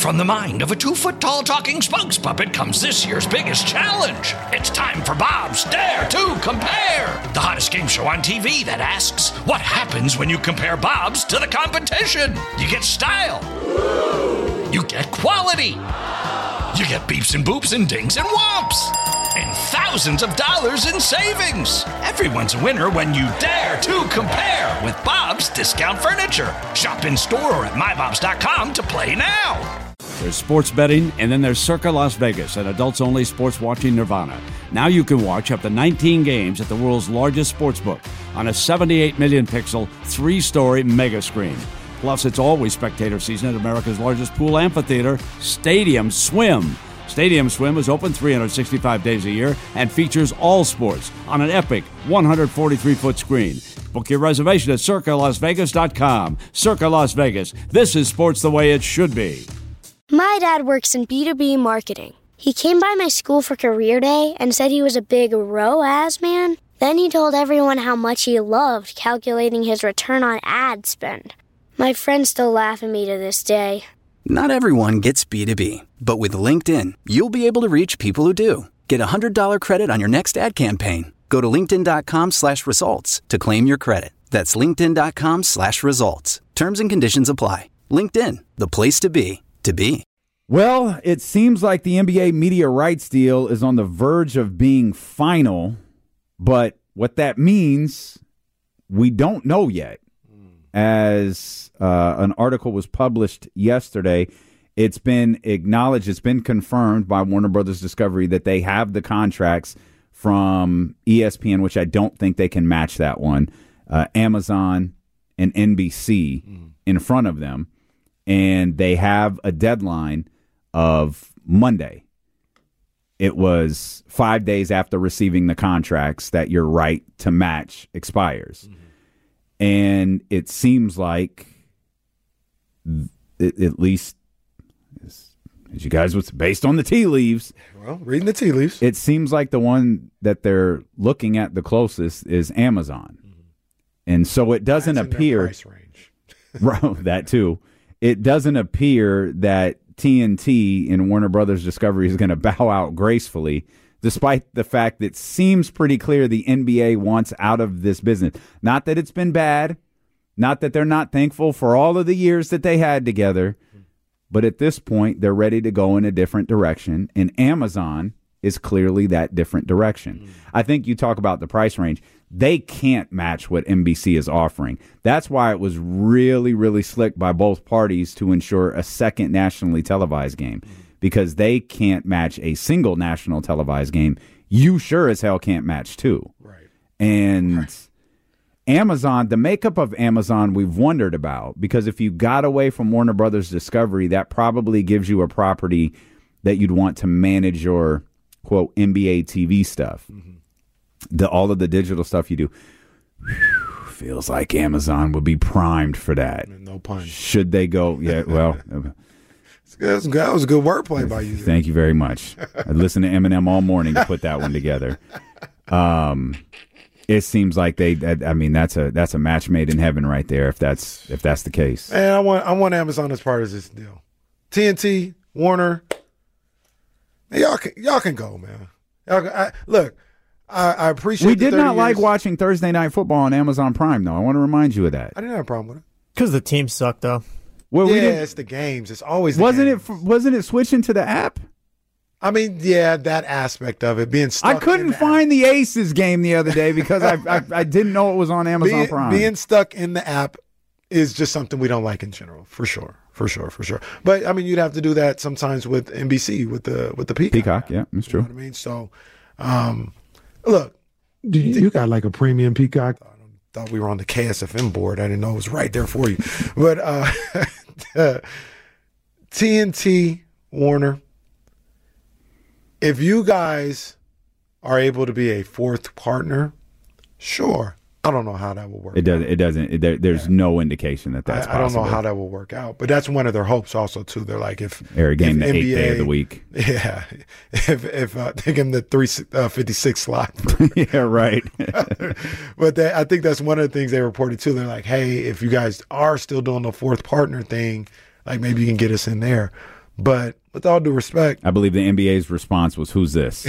From the mind of a 2-foot-tall talking spokes puppet comes this year's biggest challenge. It's time for Bob's Dare to Compare, the hottest game show on TV that asks, what happens when you compare Bob's to the competition? You get style. You get quality. You get beeps and boops and dings and whomps. And thousands of dollars in savings. Everyone's a winner when you dare to compare with Bob's Discount Furniture. Shop in store or at mybobs.com to play now. There's sports betting, and then there's Circa Las Vegas, an adults-only sports watching nirvana. Now you can watch up to 19 games at the world's largest sportsbook on a 78 million pixel, 3-story mega screen. Plus, it's always spectator season at America's largest pool amphitheater, Stadium Swim. Stadium Swim is open 365 days a year and features all sports on an epic 143-foot screen. Book your reservation at CircaLasVegas.com. Circa Las Vegas. This is sports the way it should be. My dad works in B2B marketing. He came by my school for career day and said he was a big ROAS man. Then he told everyone how much he loved calculating his return on ad spend. My friends still laugh at me to this day. Not everyone gets B2B, but with LinkedIn, you'll be able to reach people who do. Get a $100 credit on your next ad campaign. Go to linkedin.com/results to claim your credit. That's linkedin.com/results. Terms and conditions apply. LinkedIn, the place to be, to be. Well, it seems like the NBA media rights deal is on the verge of being final, but what that means, we don't know yet. As an article was published yesterday, it's been acknowledged, it's been confirmed by Warner Brothers Discovery that they have the contracts from ESPN, which I don't think they can match that one, Amazon and NBC in front of them, and they have a deadline of Monday. It was 5 days after receiving the contracts that your right to match expires. And it seems like, at least as you guys was based on the tea leaves. Well, reading the tea leaves. It seems like the one that they're looking at the closest is Amazon. And so it doesn't appear. Price range. Right, that too. It doesn't appear that TNT and Warner Brothers Discovery is going to bow out gracefully, despite the fact that it seems pretty clear the NBA wants out of this business. Not that it's been bad, not that they're not thankful for all of the years that they had together, but at this point, they're ready to go in a different direction, and Amazon is clearly that different direction. I think you talk about the price range. They can't match what NBC is offering. That's why it was really, really slick by both parties to ensure a second nationally televised game. Because they can't match a single national televised game. You sure as hell can't match two. Right. And Amazon, the makeup of Amazon, we've wondered about. Because if you got away from Warner Brothers Discovery, that probably gives you a property that you'd want to manage your, quote, NBA TV stuff. All of the digital stuff you do. Feels like Amazon would be primed for that. No pun. Should they go? Yeah, well... That was a good wordplay by you. Thank you very much. I listened to Eminem all morning to put that one together. It seems like that's a match made in heaven right there. If that's the case. And I want Amazon as part of this deal. TNT, Warner, y'all can go, man. I appreciate. We did not like watching Thursday Night Football on Amazon Prime, though. I want to remind you of that. I didn't have a problem with it because the team sucked, though. Well, it's the games. It's always the games. Games. Wasn't it switching to the app? I mean, yeah, that aspect of it being stuck. I couldn't find the Aces game the other day because I didn't know it was on Amazon Prime. Being stuck in the app is just something we don't like in general, for sure. But I mean, you'd have to do that sometimes with NBC with the Peacock. Yeah, that's true. You know what I mean? So, look, you got like a premium Peacock. Thought we were on the KSFM board. I didn't know it was right there for you. But TNT, Warner, if you guys are able to be a fourth partner, sure. I don't know how that will work. It doesn't. There's no indication that that's possible. I don't know how that will work out, but that's one of their hopes also too. They're like, if air game the NBA, 8th day of the week, yeah. If they give them the 356 slot, yeah, right. But I think that's one of the things they reported too. They're like, hey, if you guys are still doing the fourth partner thing, like maybe you can get us in there. But with all due respect, I believe the NBA's response was, "Who's this?"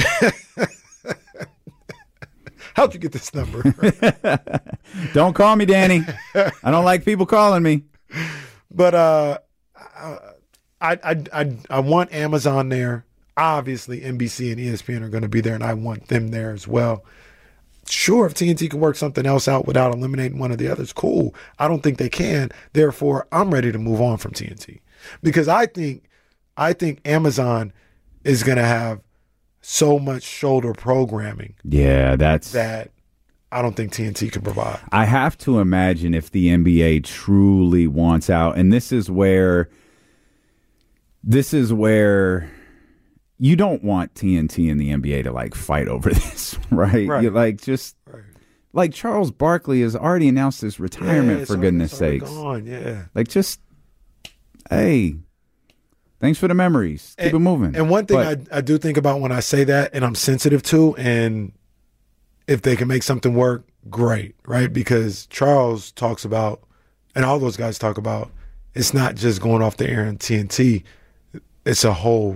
how'd you get this number? Don't call me, Danny. I don't like people calling me. But I want Amazon there. Obviously, NBC and ESPN are going to be there, and I want them there as well. Sure, if TNT can work something else out without eliminating one of the others, cool. I don't think they can. Therefore, I'm ready to move on from TNT because I think Amazon is going to have so much shoulder programming. Yeah, that I don't think TNT can provide. I have to imagine if the NBA truly wants out, and this is where you don't want TNT and the NBA to like fight over this, right? Right. You like Charles Barkley has already announced his retirement, for goodness sakes. Gone, yeah. Like just, hey, thanks for the memories. Keep it moving. And one thing I do think about when I say that, and I'm sensitive to, and if they can make something work, great, right? Because Charles talks about, and all those guys talk about, it's not just going off the air in TNT. It's a whole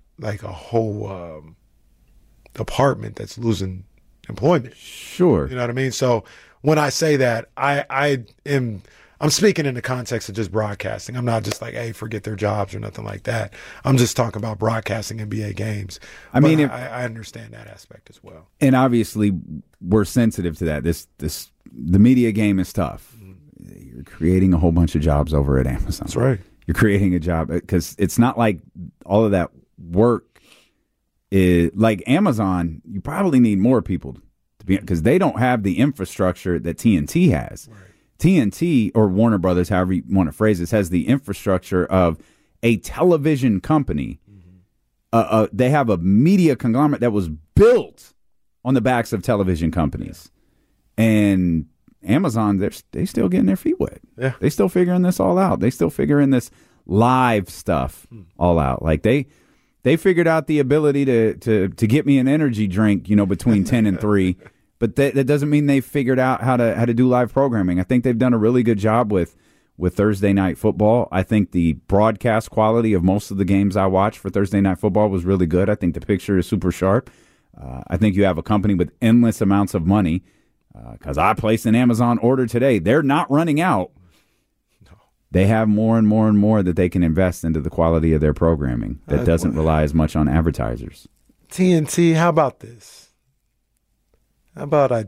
department that's losing employment. Sure. You know what I mean? So when I say that, I'm speaking in the context of just broadcasting. I'm not just like, hey, forget their jobs or nothing like that. I'm just talking about broadcasting NBA games. I understand that aspect as well. And obviously, we're sensitive to that. The media game is tough. You're creating a whole bunch of jobs over at Amazon. That's right. You're creating a job because it's not like all of that work is like Amazon. You probably need more people to be because they don't have the infrastructure that TNT has. Right. TNT or Warner Brothers, however you want to phrase this, has the infrastructure of a television company. Mm-hmm. They have a media conglomerate that was built on the backs of television companies. Yeah. And Amazon, they still getting their feet wet. Yeah. They still figuring this all out. They still figuring this live stuff all out. Like they figured out the ability to get me an energy drink, between 10 and 3. But that doesn't mean they figured out how to do live programming. I think they've done a really good job with Thursday Night Football. I think the broadcast quality of most of the games I watched for Thursday Night Football was really good. I think the picture is super sharp. I think you have a company with endless amounts of money because I placed an Amazon order today. They're not running out. No. They have more and more and more that they can invest into the quality of their programming that doesn't rely as much on advertisers. TNT, how about this? How about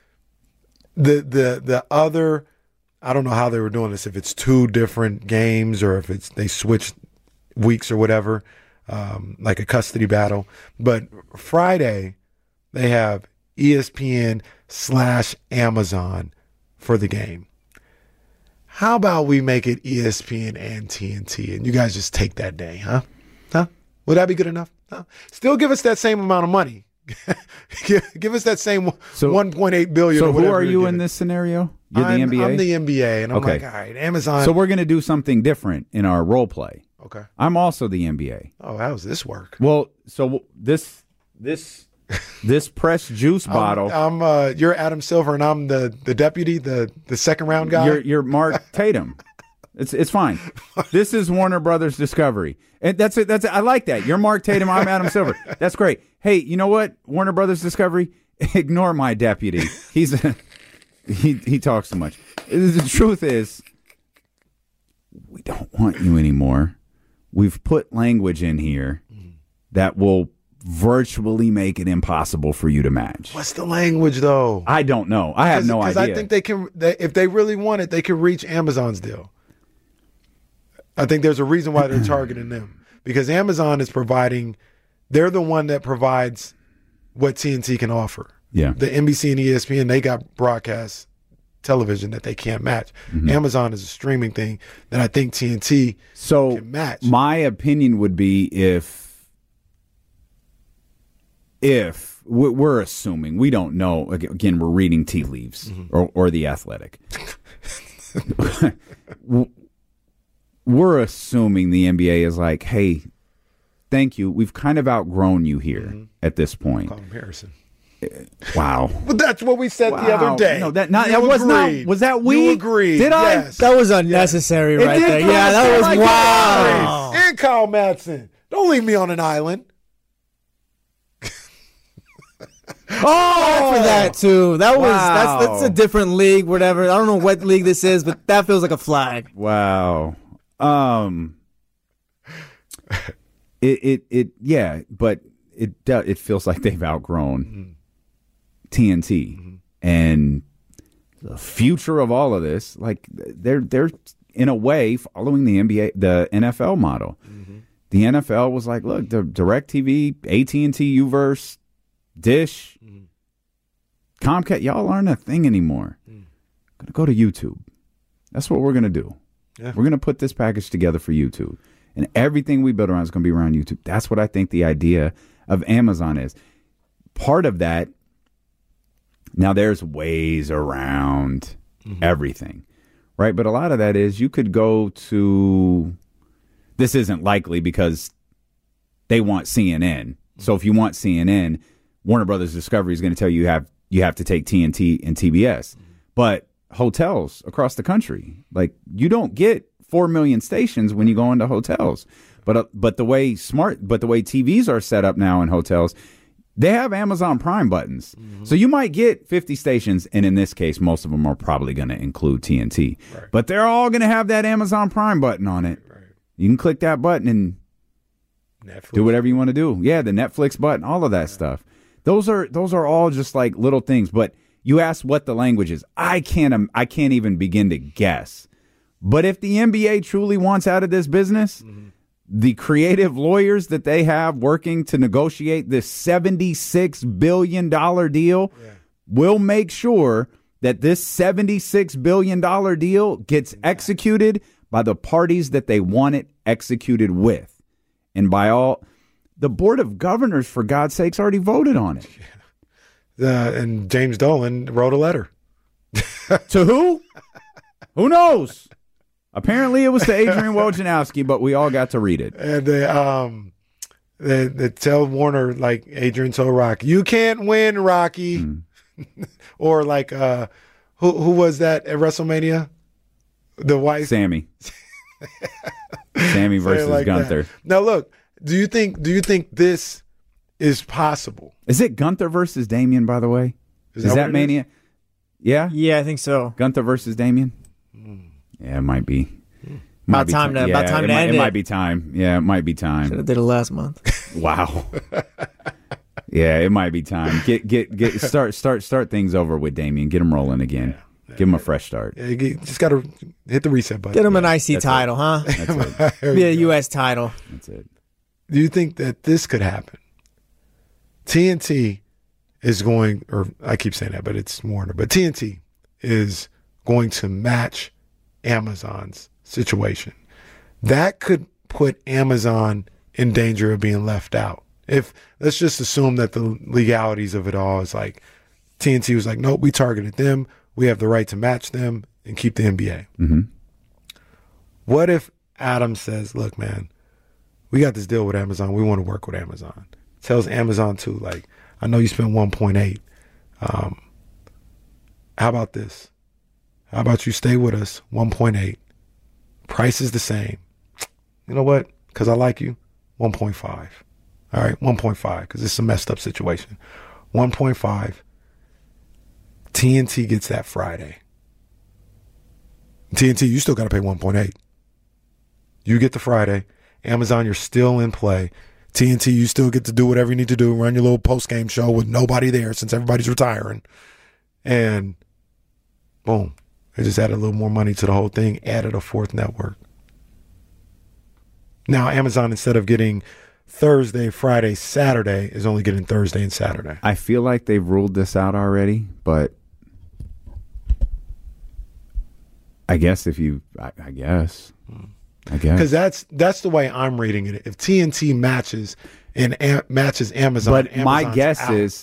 the other? I don't know how they were doing this. If it's 2 different games or if they switched weeks or whatever, like a custody battle. But Friday they have ESPN/Amazon for the game. How about we make it ESPN and TNT, and you guys just take that day, huh? Would that be good enough? Huh? Still give us that same amount of money. Give us that same $1.8 billion. So who are you in this scenario? You're the NBA? I'm the NBA, and I'm like, all right, Amazon. So we're going to do something different in our role play. Okay. I'm also the NBA. Oh, how does this work? Well, so this pressed juice bottle. You're Adam Silver, and I'm the deputy, the second round guy. You're Mark Tatum. It's fine. This is Warner Brothers Discovery, and that's it. I like that. You're Mark Tatum. I'm Adam Silver. That's great. Hey, you know what? Warner Brothers Discovery. Ignore my deputy. He talks too much. The truth is, we don't want you anymore. We've put language in here that will virtually make it impossible for you to match. What's the language, though? I don't know. I have no idea. Because I think they can. If they really want it, they can reach Amazon's deal. I think there's a reason why they're targeting them because Amazon is providing. They're the one that provides what TNT can offer. Yeah. The NBC and ESPN, they got broadcast television that they can't match. Mm-hmm. Amazon is a streaming thing that I think TNT can match. My opinion would be if we're assuming, we don't know, again, we're reading tea leaves or The Athletic. We're assuming the NBA is like, hey, thank you. We've kind of outgrown you here at this point. Call him Harrison. Wow. But that's what we said the other day. No, that You was not. agreed. Was that we? You agreed. Did I? Yes. That was unnecessary right did there. feel Yeah, that was like wow. And Kyle Madsen. Don't leave me on an island. Oh, for that too. That was Wow. that's a different league, whatever. I don't know what league this is, but that feels like a flag. Wow. Yeah, but it feels like they've outgrown TNT and the future of all of this. Like they're in a way following the NFL model. The NFL was like, look, the DirecTV, AT&T, Uverse, Dish, Comcast, y'all aren't a thing anymore. Gonna go to YouTube. That's what we're gonna do. Yeah. We're gonna put this package together for YouTube, and everything we build around is gonna be around YouTube. That's what I think the idea of Amazon is. Part of that. Now there's ways around everything, right? But a lot of that is you could go to. This isn't likely because they want CNN. So if you want CNN, Warner Brothers Discovery is going to tell you you have to take TNT and TBS. But hotels across the country, like you don't get 4 million stations when you go into hotels. But the way TVs are set up now in hotels, they have Amazon Prime buttons. So you might get 50 stations, and in this case, most of them are probably going to include TNT. Right. But they're all going to have that Amazon Prime button on it. Right. You can click that button and Netflix. Do whatever you want to do. Yeah, the Netflix button, all of that stuff. Those are all just like little things. But you asked what the language is. I can't even begin to guess. But if the NBA truly wants out of this business, the creative lawyers that they have working to negotiate this $76 billion deal will make sure that this $76 billion deal gets executed by the parties that they want it executed with. And by all, the Board of Governors, for God's sakes, already voted on it. And James Dolan wrote a letter. To who? Who knows? Apparently it was to Adrian Wojnarowski, but we all got to read it. And they tell Warner, like Adrian told Rocky, you can't win, Rocky. Or like, who was that at WrestleMania? The wife? Sammy. Sammy versus like Gunther. That. Now look, do you think this is possible? Is it Gunther versus Damian, by the way? Is that Mania? Yeah? Yeah, I think so. Gunther versus Damian? Yeah, it might be. About time to end it. It might be time. Yeah, it might be time. Should have did it last month. Wow. Yeah, it might be time. Start things over with Damian. Get him rolling again. Give him a fresh start. Yeah, you just got to hit the reset button. Get him an IC title, huh? That's it. Be a U.S. title. That's it. Do you think that this could happen? TNT is going, or I keep saying that, but it's Warner, but TNT is going to match Amazon's situation. That could put Amazon in danger of being left out. If let's just assume that the legalities of it all is like TNT was like, nope, we targeted them. We have the right to match them and keep the NBA. Mm-hmm. What if Adam says, look, man, we got this deal with Amazon. We want to work with Amazon. Tells Amazon too, like, I know you spent 1.8. How about this? How about you stay with us, 1.8. Price is the same. You know what? Because I like you, 1.5. All right, 1.5, because it's a messed up situation. 1.5. TNT gets that Friday. TNT, you still got to pay 1.8. You get the Friday. Amazon, you're still in play. TNT, you still get to do whatever you need to do, run your little post-game show with nobody there since everybody's retiring. And boom, they just added a little more money to the whole thing, added a fourth network. Now Amazon, instead of getting Thursday, Friday, Saturday, is only getting Thursday and Saturday. I feel like they've ruled this out already, but I guess I guess. Because that's the way I'm reading it. If TNT matches and matches Amazon, but Amazon's my guess out. is,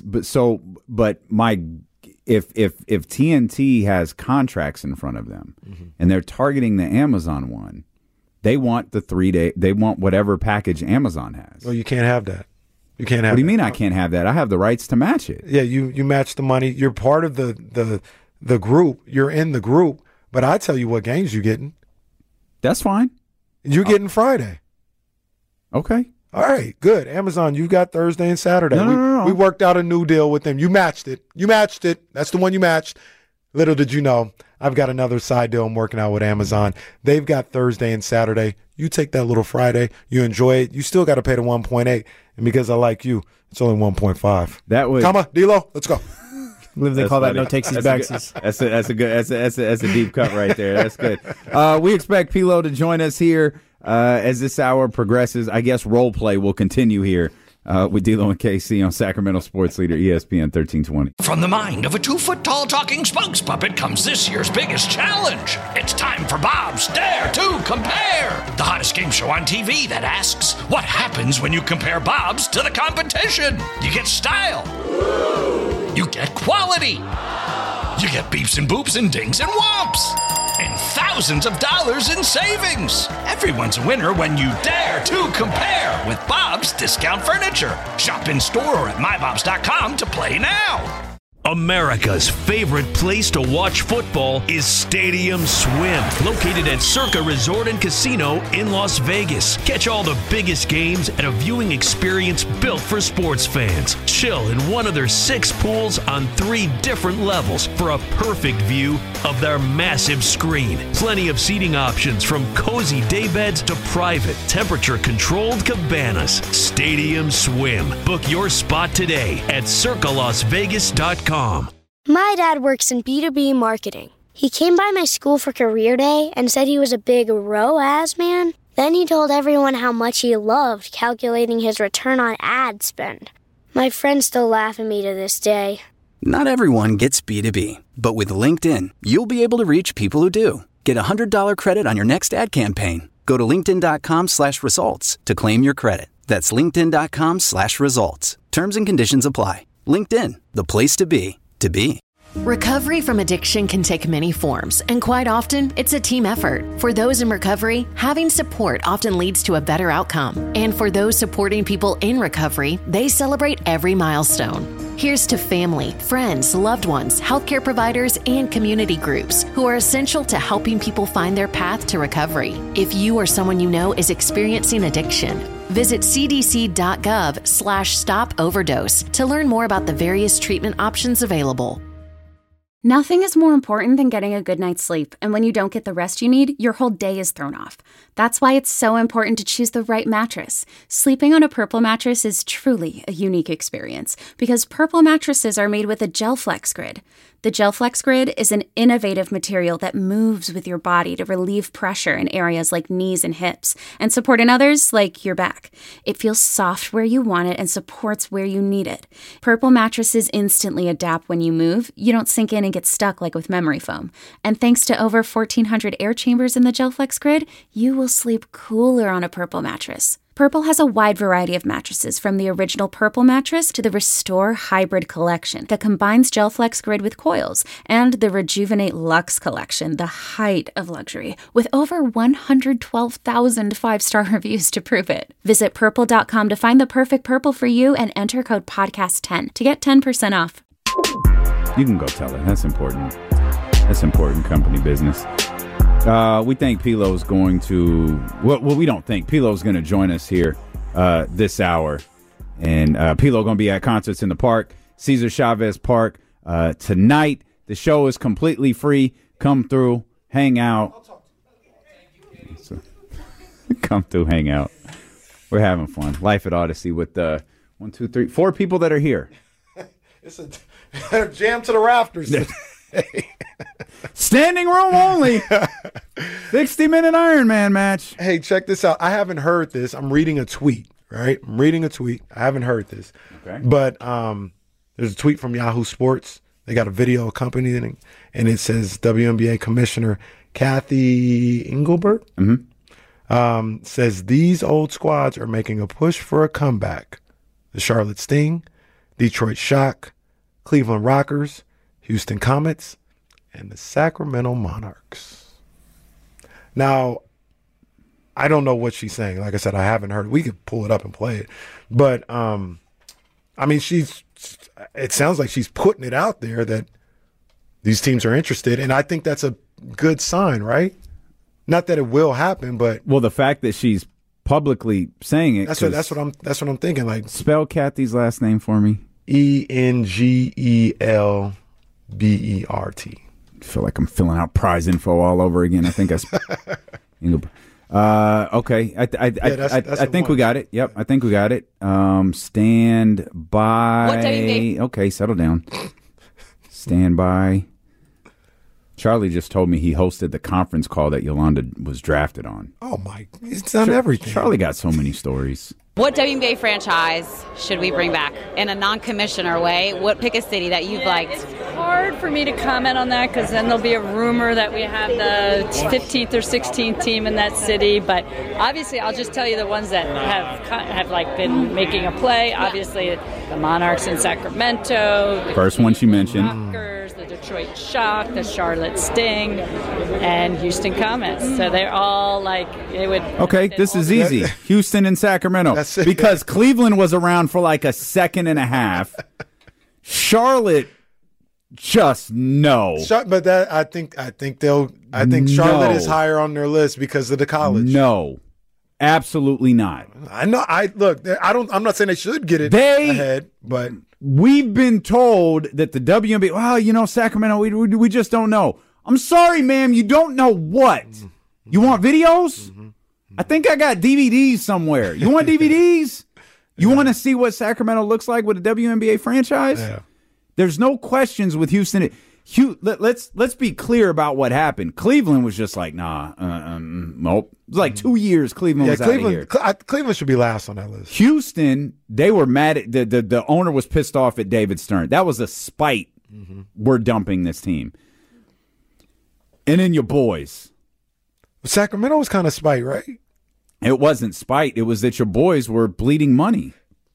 if TNT has contracts in front of them and they're targeting the Amazon one, they want the 3 day, they want whatever package Amazon has. Well, you can't have that. You can't have. What do you that. mean I can't have that? I have the rights to match it. Yeah, you match the money. You're part of the group. You're in the group. But I tell you what games you're getting. That's fine. You're getting Friday. Okay. All right, good. Amazon, you've got Thursday and Saturday. No. We worked out a new deal with them. You matched it. That's the one you matched. Little did you know, I've got another side deal I'm working out with Amazon. They've got Thursday and Saturday. You take that little Friday. You enjoy it. You still got to pay the 1.8. And because I like you, it's only 1.5. That would. Comma, D-Lo, let's go. They call that funny. no takesies backsies. That's a deep cut right there. That's good. We expect P-Lo to join us here as this hour progresses. I guess role play will continue here with D-Lo and KC on Sacramento Sports Leader ESPN 1320. From the mind of a 2-foot-tall talking spokes puppet comes this year's biggest challenge. It's time for Bob's Dare to Compare, the hottest game show on TV that asks, what happens when you compare Bob's to the competition? You get style. You get quality. You get beeps and boops and dings and whomps. And thousands of dollars in savings. Everyone's a winner when you dare to compare with Bob's Discount Furniture. Shop in store or at mybobs.com to play now. America's favorite place to watch football is Stadium Swim, located at Circa Resort and Casino in Las Vegas. Catch all the biggest games at a viewing experience built for sports fans. Chill in one of their 6 pools on 3 different levels for a perfect view of their massive screen. Plenty of seating options from cozy daybeds to private, temperature-controlled cabanas. Stadium Swim. Book your spot today at circalasvegas.com. My dad works in B2B marketing. He came by my school for career day and said he was a big ROAS man. Then he told everyone how much he loved calculating his return on ad spend. My friends still laugh at me to this day. Not everyone gets B2B, but with LinkedIn, you'll be able to reach people who do. Get a $100 credit on your next ad campaign. Go to linkedin.com/results to claim your credit. That's linkedin.com/results. Terms and conditions apply. LinkedIn, the place to be, to be. Recovery from addiction can take many forms, and quite often, it's a team effort. For those in recovery, having support often leads to a better outcome. And for those supporting people in recovery, they celebrate every milestone. Here's to family, friends, loved ones, healthcare providers, and community groups who are essential to helping people find their path to recovery. If you or someone you know is experiencing addiction, visit cdc.gov/stop-overdose to learn more about the various treatment options available. Nothing is more important than getting a good night's sleep, and when you don't get the rest you need, your whole day is thrown off. That's why it's so important to choose the right mattress. Sleeping on a Purple mattress is truly a unique experience because Purple mattresses are made with a GelFlex Grid. The GelFlex Grid is an innovative material that moves with your body to relieve pressure in areas like knees and hips and support in others like your back. It feels soft where you want it and supports where you need it. Purple mattresses instantly adapt when you move. You don't sink in and get stuck like with memory foam. And thanks to over 1,400 air chambers in the GelFlex Grid, you will sleep cooler on a Purple mattress. Purple has a wide variety of mattresses, from the original Purple mattress to the Restore Hybrid collection that combines GelFlex Grid with coils, and the Rejuvenate Luxe collection, the height of luxury, with over 112,000 5-star reviews to prove it. Visit Purple.com to find the perfect Purple for you and enter code PODCAST10 to get 10% off. You can go tell her. That's important. That's important company business. We think P-Lo's going to... Well, we don't think. P-Lo's going to join us here this hour. And P-Lo going to be at concerts in the park, Cesar Chavez Park, tonight. The show is completely free. Come through, hang out. Come through, hang out. We're having fun. Life at Odyssey with 1, 2, 3, 4 people that are here. It's a jam to the rafters. Standing room only. 60-minute Iron Man match. Hey, check this out. I haven't heard this. I'm reading a tweet, right? I haven't heard this. Okay. But there's a tweet from Yahoo Sports. They got a video accompanying it, and it says WNBA Commissioner Kathy Engelbert says these old squads are making a push for a comeback. The Charlotte Sting, Detroit Shock, Cleveland Rockers, Houston Comets, and the Sacramento Monarchs. Now, I don't know what she's saying. Like I said, I haven't heard it. We could pull it up and play it. But I mean, it sounds like she's putting it out there that these teams are interested, and I think that's a good sign, right? Not that it will happen, but well, the fact that she's publicly saying it. That's what I'm thinking. Like, spell Kathy's last name for me. Engelbert. I feel like I'm filling out prize info all over again. I think okay. I think we got it. Yep, I think we got it. Stand by. What WNBA? Okay, settle down. Stand by. Charlie just told me he hosted the conference call that Yolanda was drafted on. Oh my! It's done everything. Charlie got so many stories. What WNBA franchise should we bring back in a non-commissioner way? Pick a city that you've liked. It's hard for me to comment on that because then there'll be a rumor that we have the 15th or 16th team in that city. But obviously, I'll just tell you the ones that have like been making a play. Obviously, the Monarchs in Sacramento. First one she mentioned. Rockers, the Detroit Shock, the Charlotte Sting, and Houston Comets. So they're all like it would. Okay, this is easy. Houston and Sacramento. Because Cleveland was around for like a second and a half. Charlotte, just no. But that I think Charlotte is higher on their list because of the college. No, absolutely not. I know. I'm not saying they should get it ahead, but we've been told that the WNBA. Well, Sacramento. We just don't know. I'm sorry, ma'am. You don't know what. You want videos? I think I got DVDs somewhere. You want DVDs? You want to see what Sacramento looks like with a WNBA franchise? Yeah. There's no questions with Houston. Let's be clear about what happened. Cleveland was just like, nah, nope. It was like 2 years Cleveland was out of here. Cleveland should be last on that list. Houston, they were mad at the owner was pissed off at David Stern. That was a spite. We're dumping this team. And then your boys. Sacramento was kind of spite, right? It wasn't spite. It was that your boys were bleeding money.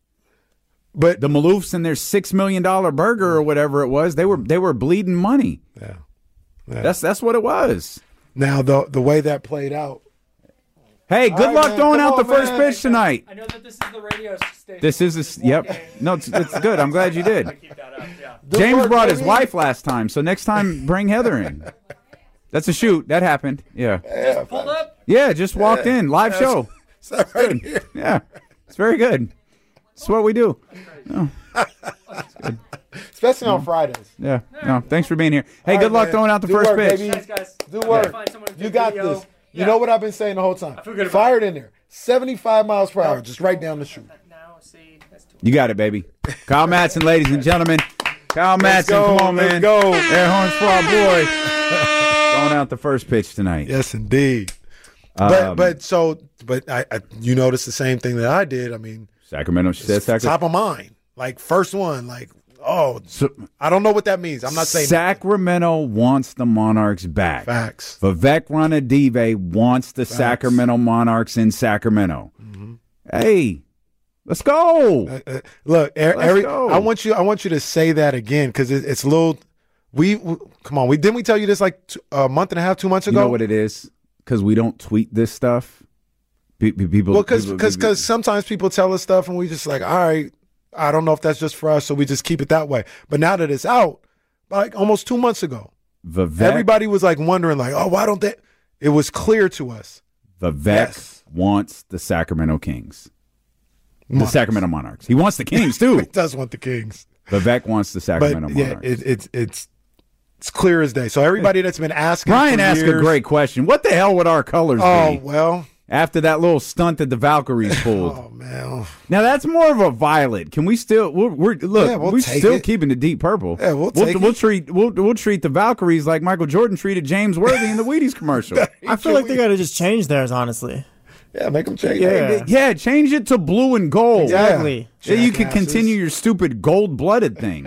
But the Maloofs and their $6 million burger or whatever it was, they were bleeding money. Yeah. That's what it was. Now the way that played out. Hey, good luck throwing out the first pitch tonight. I know that this is the radio station. This is yep. Okay. No, it's good. I'm glad you did. I keep that up, yeah. James brought his wife last time, so next time bring Heather in. That's a shoot. That happened. Yeah. Just pulled up? Yeah, just walked in. Live show. It's good. Yeah. It's very good. It's what we do. Oh. Especially on Fridays. Yeah. No, thanks for being here. Hey, good luck throwing out the first pitch. Baby. Thanks, guys. Do work. You got this. You know what I've been saying the whole time. Fire it in there. 75 miles per hour, just right down the chute. You got it, baby. Kyle Madsen, ladies and gentlemen. Kyle Madsen, come on, man. Let's go. Air horns for our boy. Throwing out the first pitch tonight. Yes, indeed. But you noticed the same thing that I did. I mean, Sacramento. She said Sacramento. Top of mind. Like, first one. Like, I don't know what that means. I'm not saying Sacramento wants the Monarchs back. Facts. Vivek Ranadive wants the Sacramento Monarchs in Sacramento. Mm-hmm. Hey, let's go. Look, Let's go. I want you to say that again because it's a little. Come on. Didn't we tell you this like a month and a half, 2 months ago? You know what it is? Because we don't tweet this stuff. People. Well, because sometimes people tell us stuff and we just like, all right, I don't know if that's just for us, so we just keep it that way. But now that it's out, like almost 2 months ago, everybody was like wondering, like, oh, why don't they? It was clear to us. Vivek wants the Sacramento Kings. The Sacramento Monarchs. He wants the Kings too. He does want the Kings. Vivek wants the Sacramento Monarchs. It's clear as day. So everybody that's been asking, Ryan asked a great question. What the hell would our colors be? Oh well. After that little stunt that the Valkyries pulled. Oh man! Now that's more of a violet. Can we still? We're still keeping the deep purple. Yeah, we'll treat the Valkyries like Michael Jordan treated James Worthy in the Wheaties commercial. I feel like they got to just change theirs, honestly. Yeah, make them change. Yeah, change it to blue and gold. Exactly. So you can continue your stupid gold-blooded thing.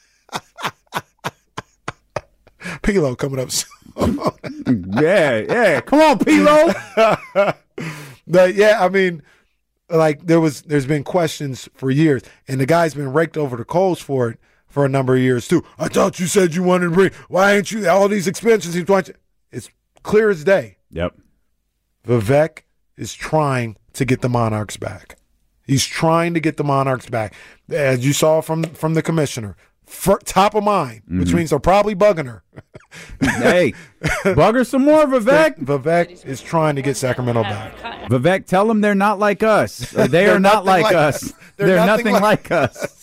Pilo coming up soon. yeah. Come on, Pilo. But yeah, I mean, like there's been questions for years, and the guy's been raked over the coals for it for a number of years too. I thought you said you wanted to bring. Why ain't you all these expenses? It's clear as day. Yep. Vivek is trying to get the Monarchs back. He's trying to get the Monarchs back. As you saw from the commissioner, top of mind, which means they're probably bugging her. Hey, bug her some more, Vivek. Vivek is trying to get Sacramento back. Vivek, tell them they're not like us. They are not like us. They're nothing like us.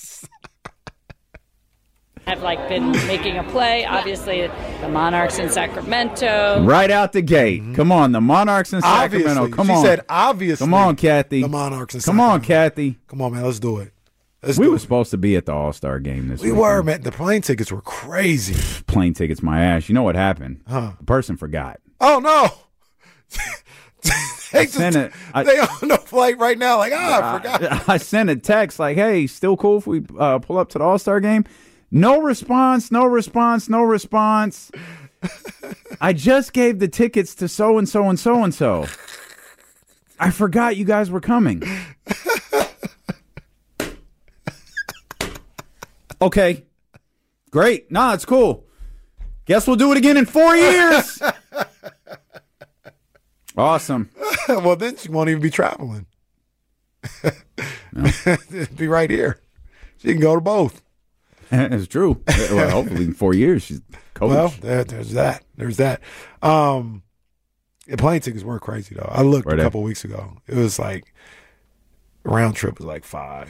Have been making a play. Obviously, the Monarchs in Sacramento. Right out the gate. Come on, the Monarchs in Sacramento. Obviously. Come She on. said obviously. Come on, Kathy. The Monarchs in Come Sacramento. on, Kathy. Come on, man. Let's do it. We were supposed to be at the All-Star game this We weekend. were, man. The plane tickets were crazy. Plane tickets, my ass. You know what happened? Huh. The person forgot. Oh, no. I sent it. They on the flight right now I forgot. I sent a text like, hey, still cool if we pull up to the All-Star game? No response, no response, no response. I just gave the tickets to so-and-so and so-and-so. I forgot you guys were coming. Okay. Great. Nah, it's cool. Guess we'll do it again in 4 years. Awesome. Well, then she won't even be traveling. Be right here. She can go to both. It's true. Well, hopefully in 4 years she's coach. Well, there's that. There's that. The plane tickets weren't crazy though. I looked a couple weeks ago. It was round trip was $5.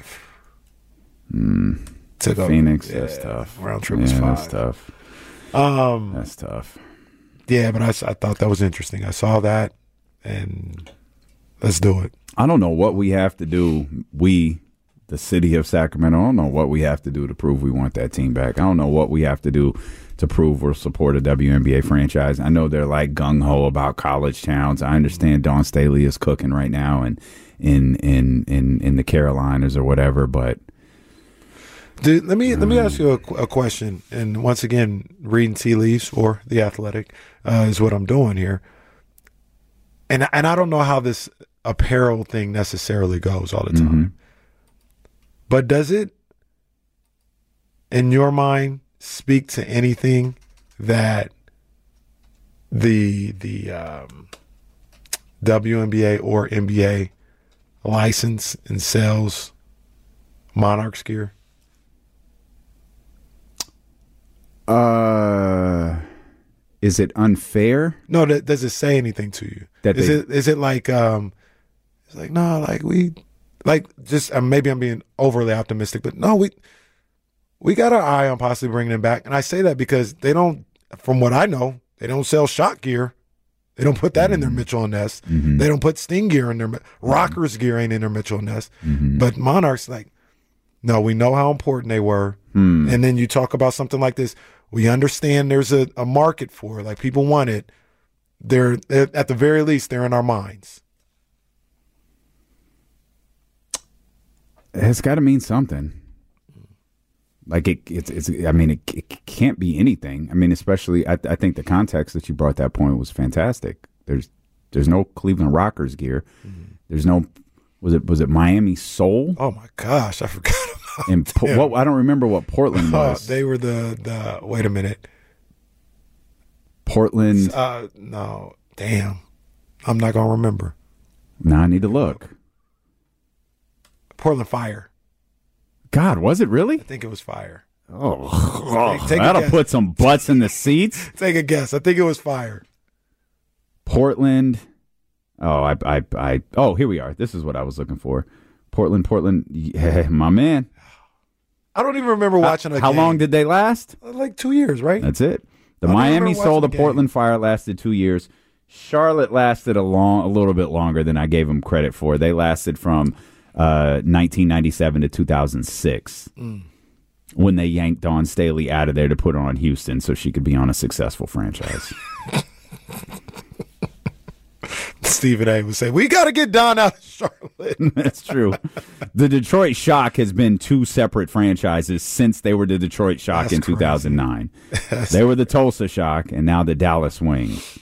To Phoenix, that's tough. Round trip was $5. That's tough. That's tough. Yeah, but I thought that was interesting. I saw that, and let's do it. I don't know what we have to do. We, the city of Sacramento, I don't know what we have to do to prove we want that team back. I don't know what we have to do to prove we'll support a WNBA franchise. I know they're gung-ho about college towns. I understand Dawn Staley is cooking right now and in the Carolinas or whatever, but Dude, let me ask you a question. And once again, reading tea leaves or The Athletic is what I'm doing here. And I don't know how this apparel thing necessarily goes all the time. But does it, in your mind, speak to anything that the WNBA or NBA license and sells Monarchs gear? Is it unfair? No, does it say anything to you? Is it like it's like no, just maybe I'm being overly optimistic, but no, we got our eye on possibly bringing them back, and I say that because they don't, from what I know, they don't sell shot gear. They don't put that in their Mitchell and Ness. They don't put Sting gear in their Rockers gear ain't in their Mitchell and Ness. But Monarchs, no, we know how important they were, and then you talk about something like this. We understand there's a market for it. People want it. They're at the very least, they're in our minds. It's got to mean something. It can't be anything. I mean, especially I think the context that you brought that point was fantastic. There's no Cleveland Rockers gear. There's no was it Miami Soul? Oh my gosh, I forgot. And I don't remember what Portland was. They were the wait a minute. Portland. No, damn, I'm not gonna remember. Now I need to look. Portland Fire. God, was it really? I think it was Fire. Take that'll put some butts in the seats. Take a guess. I think it was Fire. Portland. Oh, oh, here we are. This is what I was looking for. Portland. Yeah, my man. I don't even remember watching a game. How long did they last? 2 years, right? That's it. The Miami Soul, the Portland Fire lasted 2 years. Charlotte lasted a little bit longer than I gave them credit for. They lasted from 1997 to 2006 when they yanked Dawn Staley out of there to put her on Houston so she could be on a successful franchise. Stephen A. would say, we got to get Dawn out of Charlotte. That's true. The Detroit Shock has been two separate franchises since they were the Detroit Shock in 2009. They were the Tulsa Shock, and now the Dallas Wings.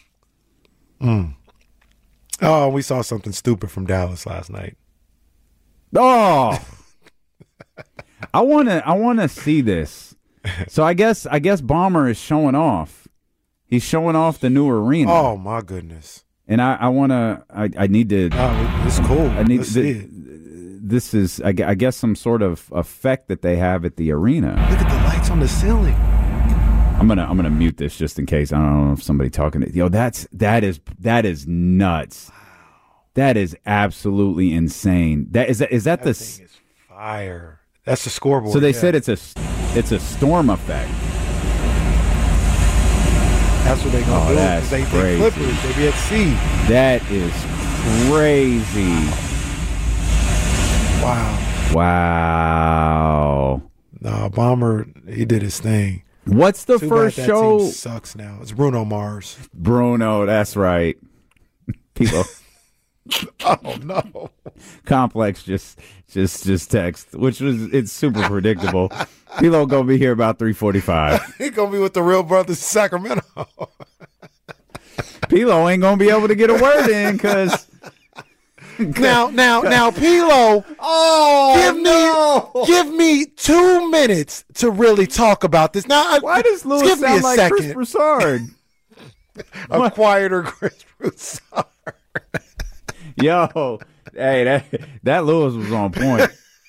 Oh, we saw something stupid from Dallas last night. Oh, I want to see this. So I guess Ballmer is showing off. He's showing off the new arena. Oh my goodness. And I need to. Oh, it's cool. I need this is, I guess, some sort of effect that they have at the arena. Look at the lights on the ceiling. I'm gonna mute this just in case. I don't know if somebody talking to that is nuts. That is absolutely insane. Is that thing is fire. That's the scoreboard. So they said it's a storm effect. That's what they gonna do. That's They crazy. Clippers. They be at sea. That is crazy. Wow. Nah, Bomber, he did his thing. What's the Too first bad that show? team sucks now. It's Bruno Mars. Bruno, that's right. People. Oh no. Complex just text, it's super predictable. Pilo gonna be here about 3:45. He gonna be with the real brothers in Sacramento. Pilo ain't gonna be able to get a word in because now, Pilo. Give me 2 minutes to really talk about this. Now, why does Lewis give me sound a like second. Chris Broussard? A quieter Chris Broussard. Yo, hey, that Lewis was on point.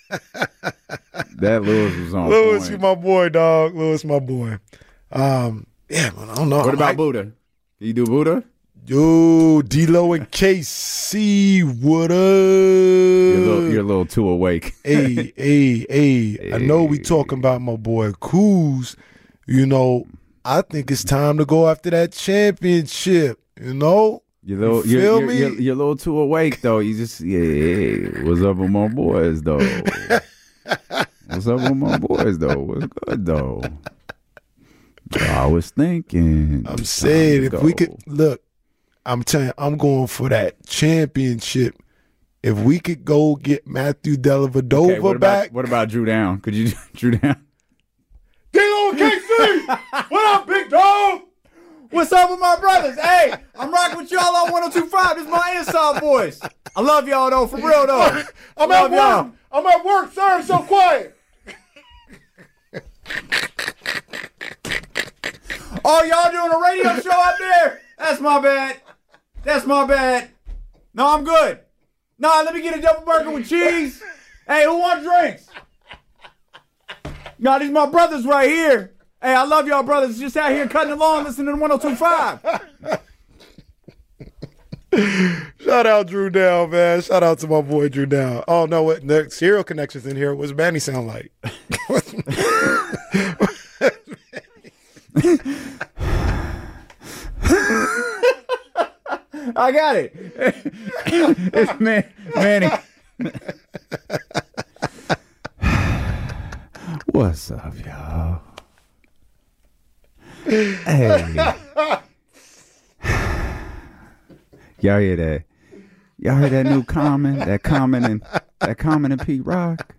Lewis, you my boy, dog. Lewis, my boy. Yeah, man, I don't know. What about Buddha? Can you do Buddha? Yo, D-Lo and KC, what up? You're a little too awake. Hey. I know we talking about my boy Kuz. You know, I think it's time to go after that championship. You know? You're a little too awake though. You just what's up with my boys though? What's good though? I was thinking. I'm saying if we could look, I'm telling you, I'm going for that championship. If we could go get Matthew Dellavedova back. What about Drew Down? Could you do Drew Down? D-Lo and KC! What up, big dog? What's up with my brothers? Hey, I'm rocking with y'all on 102.5. This is my inside voice. I love y'all though, for real though. I'm at work. I'm at work, sir. It's so quiet. Oh, y'all doing a radio show out there? That's my bad. No, I'm good. No, let me get a double burger with cheese. Hey, who wants drinks? No, these my brothers right here. Hey, I love y'all brothers. Just out here cutting along, listening to 102.5. Shout out Drew Down, man. Shout out to my boy Drew Down. Oh, no, what the serial connections in here. What's Manny sound like? I got it. It's Manny. What's up, y'all? Hey. Y'all hear that? Y'all hear that new Common? That Common and Pete Rock?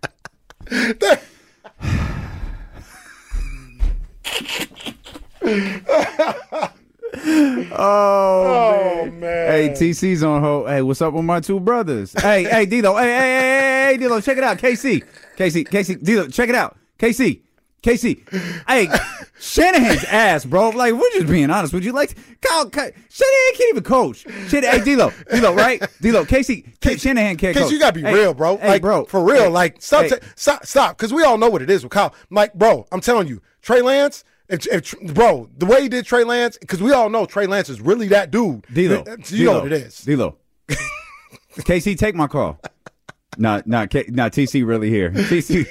Oh man. Hey, TC's on hold. Hey, what's up with my two brothers? Hey, D-Lo. Hey, D-Lo, check it out. KC, D-Lo, check it out. KC. Hey, Shanahan's ass, bro. Like, we're just being honest. Would you like Kyle? Shanahan can't even coach. Hey, D-Lo, right? D-Lo, Casey, Shanahan can't coach. You gotta be real, bro. Hey, like, bro, for real. Hey, like, stop, because we all know what it is with Kyle. Like, bro, I'm telling you, Trey Lance. Bro, the way he did Trey Lance, because we all know Trey Lance is really that dude. D-Lo, you know what it is. D-Lo, KC, take my call. Not TC really here. TC.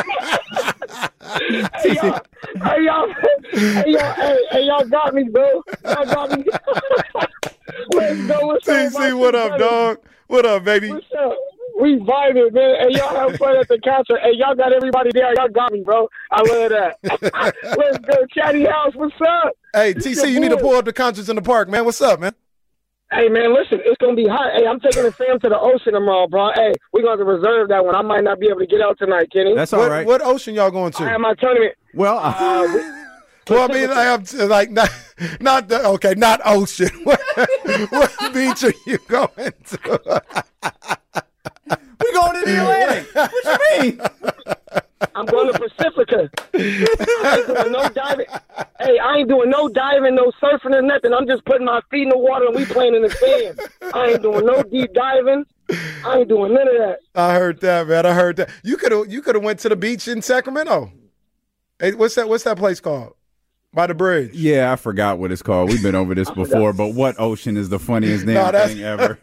Hey y'all got me, bro. Y'all got me. Let's go. What's TC, what up, dog? What up, baby? What's up? We vibing, man. Hey, y'all have fun at the concert. Hey, y'all got everybody there. Y'all got me, bro. I love that. Let's go, Chatty House. What's up? Hey, TC, you need to pull up the concerts in the park, man. What's up, man? Hey, man, listen, it's going to be hot. Hey, I'm taking the fam to the ocean tomorrow, bro. Hey, we're going to reserve that one. I might not be able to get out tonight, Kenny. That's all right. What ocean y'all going to? I have my tournament. Well, well, I mean, I'm not ocean. What beach are you going to? We're going to the Atlantic. What you mean? I'm going to Pacifica. I'm doing no diving. Hey, Hey, I ain't doing no diving, no surfing or nothing. I'm just putting my feet in the water and we playing in the sand. I ain't doing no deep diving. I ain't doing none of that. I heard that, man. I heard that. You could have went to the beach in Sacramento. Hey, what's that place called? By the bridge. Yeah, I forgot what it's called. We've been over this before, but what ocean is the funniest damn thing ever?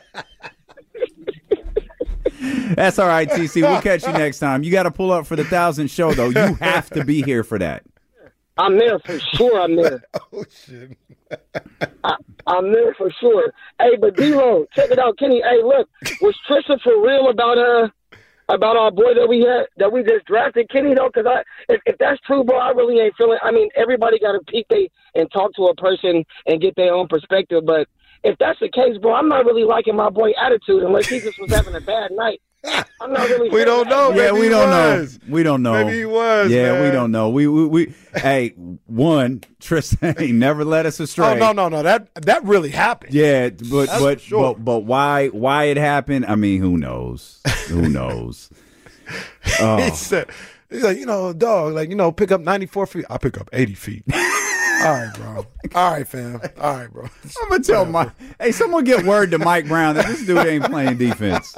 That's all right, TC. We'll catch you next time. You got to pull up for the 1,000 show, though. You have to be here for that. I'm there for sure. I'm there. Oh, shit. I'm there for sure. Hey, but D-Lo, check it out, Kenny. Hey, look, was Trisha for real about our boy that we just drafted, Kenny? Though, because if that's true, bro, I really ain't feeling. I mean, everybody got to peek and talk to a person and get their own perspective. But if that's the case, bro, I'm not really liking my boy attitude unless he just was having a bad night. I'm not really. We don't know. Yeah, we don't know. We don't know. Maybe he was. Yeah, man. we don't know. We hey, Tristan ain't never led us astray. Oh no. That really happened. Yeah, but sure. but why it happened? I mean, who knows? Who knows? Oh. He's like, dog, like, pick up 94 feet. I pick up 80 feet. All right, bro. All right, fam. All right, bro. I'm gonna tell Mike. Hey, someone get word to Mike Brown that this dude ain't playing defense.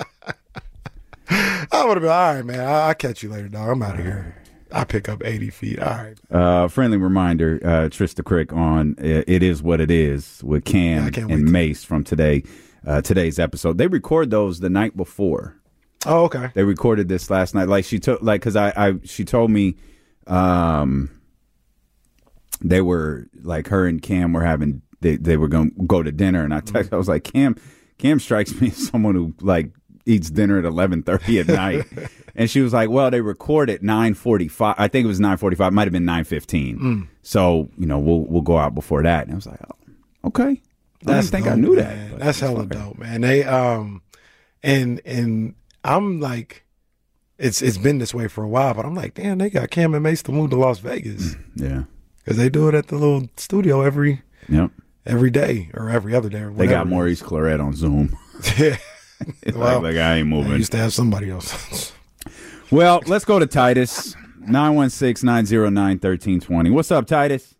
I would have been, all right, man. I'll catch you later, dog. I'm out of here. I pick up 80 feet. All right. Friendly reminder, Trista Crick on It Is What It Is with Cam and Mace from today's episode. They record those the night before. Oh, okay. They recorded this last night. Like she took, like, because she told me, they were like her and Cam were having. They were going to go to dinner, and I texted. I was like, Cam strikes me as someone who like eats dinner at 11:30 at night. And she was like, well, they record at 9:45. I think it was 9:45. It might have been 9:15. So we'll go out before that. And I was like, oh, okay. I didn't think I knew that. That's hella dope, man. They and I'm like, it's been this way for a while, but I'm like, damn, they got Cam and Mace to move to Las Vegas. Yeah, because they do it at the little studio every day or every other day. They got Maurice Claret on Zoom. Yeah, it's like I ain't moving. I used to have somebody else. Well, let's go to Titus 916-909-1320. What's up, Titus?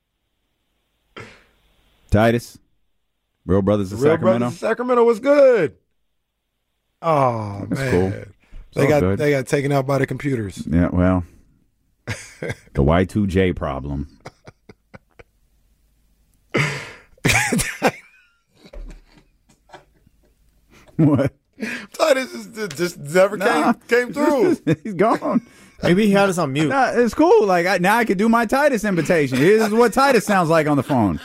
Titus, Real Brothers of Sacramento. Sacramento was good. Oh, that's man. Cool. They got taken out by the computers. Yeah, well, the Y2J problem. What? Titus just never came through. He's gone. Maybe he had us on mute. Nah, it's cool. Like now I can do my Titus invitation. This is what Titus sounds like on the phone.